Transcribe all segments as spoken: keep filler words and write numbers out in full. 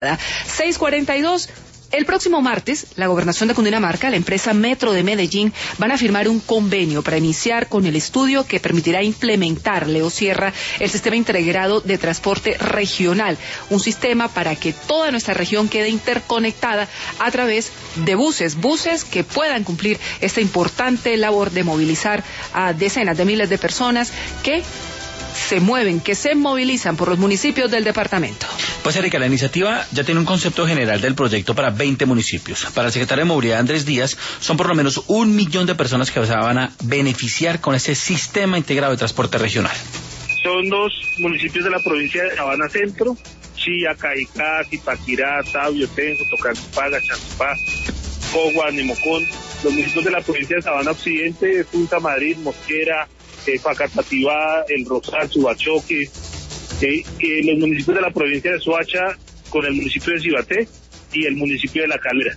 seis cuarenta y dos. El próximo martes, la Gobernación de Cundinamarca, la empresa Metro de Medellín, van a firmar un convenio para iniciar con el estudio que permitirá implementar, Leo Sierra, el sistema integrado de transporte regional, un sistema para que toda nuestra región quede interconectada a través de buses, buses que puedan cumplir esta importante labor de movilizar a decenas de miles de personas que se mueven, que se movilizan por los municipios del departamento. Pues Erika, la iniciativa ya tiene un concepto general del proyecto para veinte municipios. Para el secretario de Movilidad, Andrés Díaz, son por lo menos un millón de personas que se van a beneficiar con ese sistema integrado de transporte regional. Son los municipios de la provincia de Sabana Centro, Chía, Caicá, Zipaquirá, Tabio, Tenjo, Tocancipá, Chancipá, Cogua, Nemocón, los municipios de la provincia de Sabana Occidente, Punta Madrid, Mosquera, eh, Facatativá, El Rosal, Subachoque, eh, eh, los municipios de la provincia de Soacha con el municipio de Cibaté y el municipio de La Calera.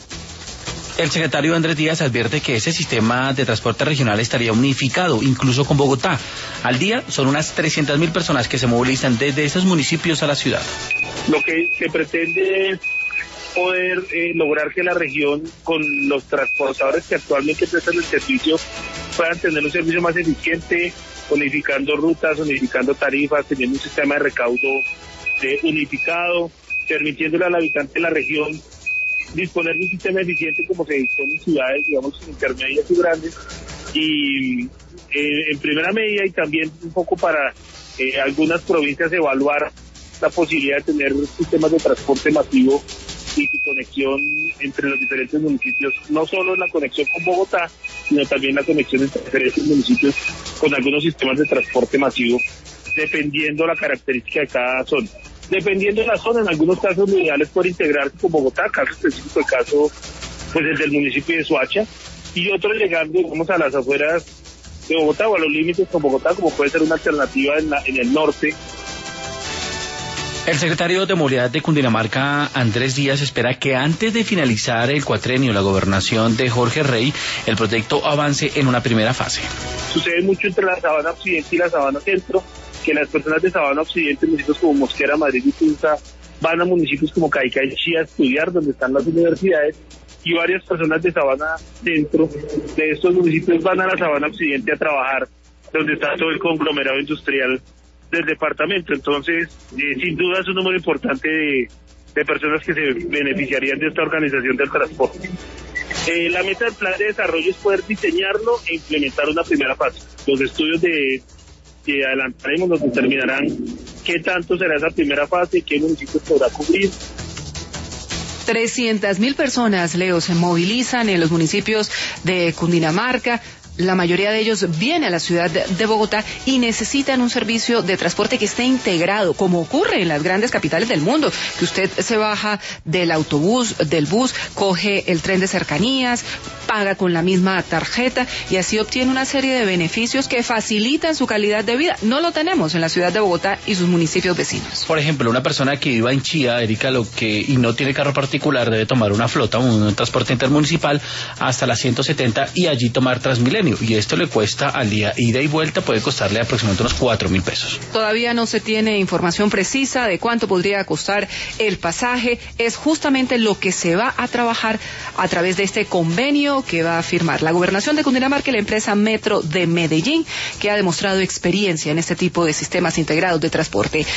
El secretario Andrés Díaz advierte que ese sistema de transporte regional estaría unificado, incluso con Bogotá. Al día son unas trescientas mil personas que se movilizan desde esos municipios a la ciudad. Lo que se pretende es poder eh, lograr que la región, con los transportadores que actualmente prestan el servicio, puedan tener un servicio más eficiente, unificando rutas, unificando tarifas, teniendo un sistema de recaudo eh, unificado, permitiéndole al habitante de la región disponer de un sistema eficiente como se dispone en ciudades, digamos, intermedias y grandes, y eh, en primera medida y también un poco para eh, algunas provincias evaluar la posibilidad de tener sistemas de transporte masivo y su conexión entre los diferentes municipios, no solo la conexión con Bogotá, sino también la conexión entre diferentes municipios con algunos sistemas de transporte masivo, dependiendo la característica de cada zona. Dependiendo de la zona, en algunos casos lo ideal es poder integrarse con Bogotá, caso específico, el caso pues el del municipio de Soacha, y otros llegando, digamos, a las afueras de Bogotá o a los límites con Bogotá, como puede ser una alternativa en, la, en el norte. El secretario de Movilidad de Cundinamarca, Andrés Díaz, espera que antes de finalizar el cuatrenio la gobernación de Jorge Rey, el proyecto avance en una primera fase. Sucede mucho entre la Sabana Occidente y la Sabana Centro, que las personas de Sabana Occidente, municipios como Mosquera, Madrid y Punta, van a municipios como Caicá y Chía a estudiar, donde están las universidades, y varias personas de Sabana Centro, de estos municipios, van a la Sabana Occidente a trabajar, donde está todo el conglomerado industrial del departamento. Entonces, eh, sin duda es un número importante de, de personas que se beneficiarían de esta organización del transporte. Eh, la meta del plan de desarrollo es poder diseñarlo e implementar una primera fase. Los estudios de que adelantaremos nos determinarán qué tanto será esa primera fase, qué municipios podrá cubrir. trescientas mil personas, Leo, se movilizan en los municipios de Cundinamarca. La mayoría de ellos viene a la ciudad de Bogotá y necesitan un servicio de transporte que esté integrado, como ocurre en las grandes capitales del mundo, que usted se baja del autobús, del bus, coge el tren de cercanías, paga con la misma tarjeta y así obtiene una serie de beneficios que facilitan su calidad de vida. No lo tenemos en la ciudad de Bogotá y sus municipios vecinos. Por ejemplo, una persona que viva en Chía, Erika, lo que y no tiene carro particular, debe tomar una flota, un transporte intermunicipal hasta la ciento setenta y allí tomar Transmilenio. Y esto le cuesta al día ida y vuelta, puede costarle aproximadamente unos cuatro mil pesos. Todavía no se tiene información precisa de cuánto podría costar el pasaje. Es justamente lo que se va a trabajar a través de este convenio que va a firmar la Gobernación de Cundinamarca y la empresa Metro de Medellín, que ha demostrado experiencia en este tipo de sistemas integrados de transporte.